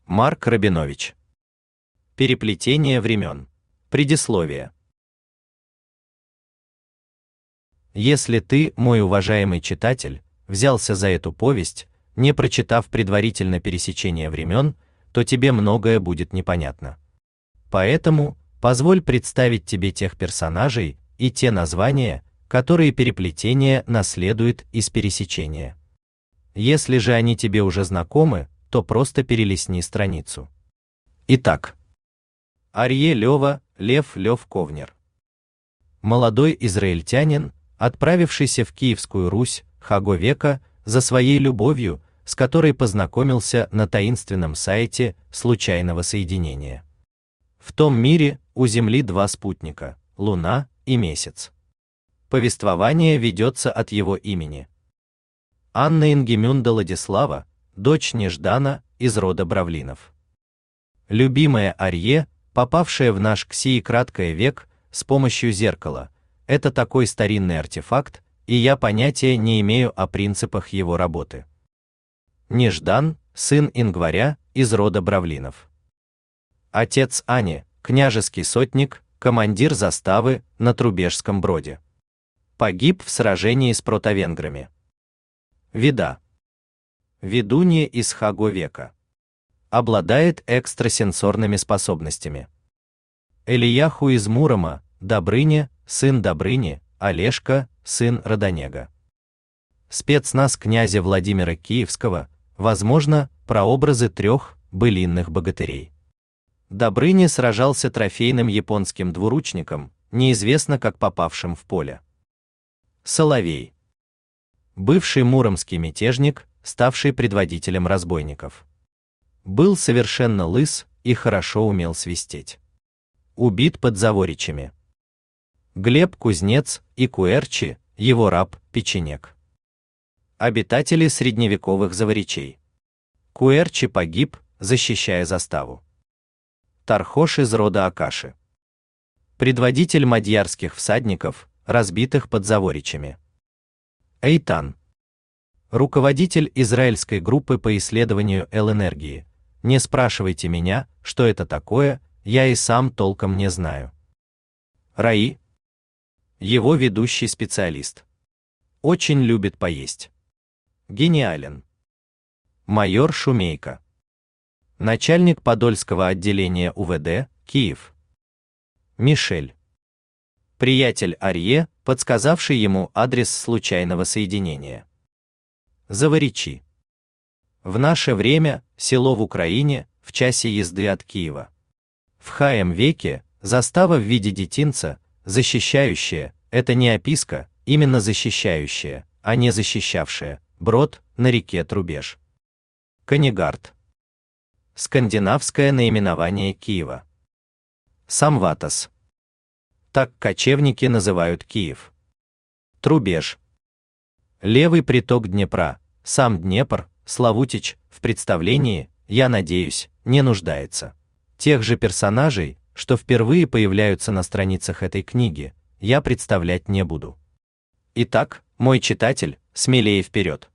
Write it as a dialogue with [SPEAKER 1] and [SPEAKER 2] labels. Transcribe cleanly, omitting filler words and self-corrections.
[SPEAKER 1] Марк Рабинович. Переплетение времен. Предисловие. Если ты, мой уважаемый читатель, взялся за эту повесть, не прочитав предварительно пересечение времен, то тебе многое будет непонятно. Поэтому позволь представить тебе тех персонажей и те названия, которые переплетение наследует из пересечения. Если же они тебе уже знакомы, то просто перелистни страницу. Итак, Арье Лёва, Лев Ковнер. Молодой израильтянин, отправившийся в Киевскую Русь Хаго века за своей любовью, с которой познакомился на таинственном сайте случайного соединения. В том мире у Земли два спутника – Луна и Месяц. Повествование ведется от его имени. Анна Ингемюнда Ладислава, дочь Неждана из рода Бравлинов. Любимая Арье, попавшая в наш Ксии краткое век с помощью зеркала, это такой старинный артефакт, и я понятия не имею о принципах его работы. Неждан, сын Ингваря из рода Бравлинов. Отец Ани, княжеский сотник, командир заставы на Трубежском броде. Погиб в сражении с протовенграми. Вида. Ведунья из Хаго века. Обладает экстрасенсорными способностями. Элияху из Мурома, Добрыня, сын Добрыни, Олежка, сын Родонега. Спецназ князя Владимира Киевского, возможно, прообразы трех былинных богатырей. Добрыня сражался трофейным японским двуручником, неизвестно как попавшим в поле. Соловей. Бывший муромский мятежник, ставший предводителем разбойников. Был совершенно лыс и хорошо умел свистеть. Убит под Заворичами. Глеб Кузнец и Куэрчи, его раб, печенек. Обитатели средневековых Заворичей. Куэрчи погиб, защищая заставу. Тархош из рода Акаши. Предводитель мадьярских всадников, разбитых под Заворичами. Эйтан. Руководитель израильской группы по исследованию Л-энергии. Не спрашивайте меня, что это такое, я и сам толком не знаю. Раи. Его ведущий специалист. Очень любит поесть. Гениален. Майор Шумейко. Начальник Подольского отделения УВД, Киев. Мишель. Приятель Арье, подсказавший ему адрес случайного соединения. Заворичи. В наше время село в Украине, в часе езды от Киева. В ХМ веке застава в виде детинца, защищающая, это не описка, именно защищающая, а не защищавшая, брод на реке Трубеж. Канегард. Скандинавское наименование Киева. Самватас. Так кочевники называют Киев. Трубеж. Левый приток Днепра, сам Днепр, Славутич, в представлении, я надеюсь, не нуждается. Тех же персонажей, что впервые появляются на страницах этой книги, я представлять не буду. Итак, мой читатель, смелее вперед.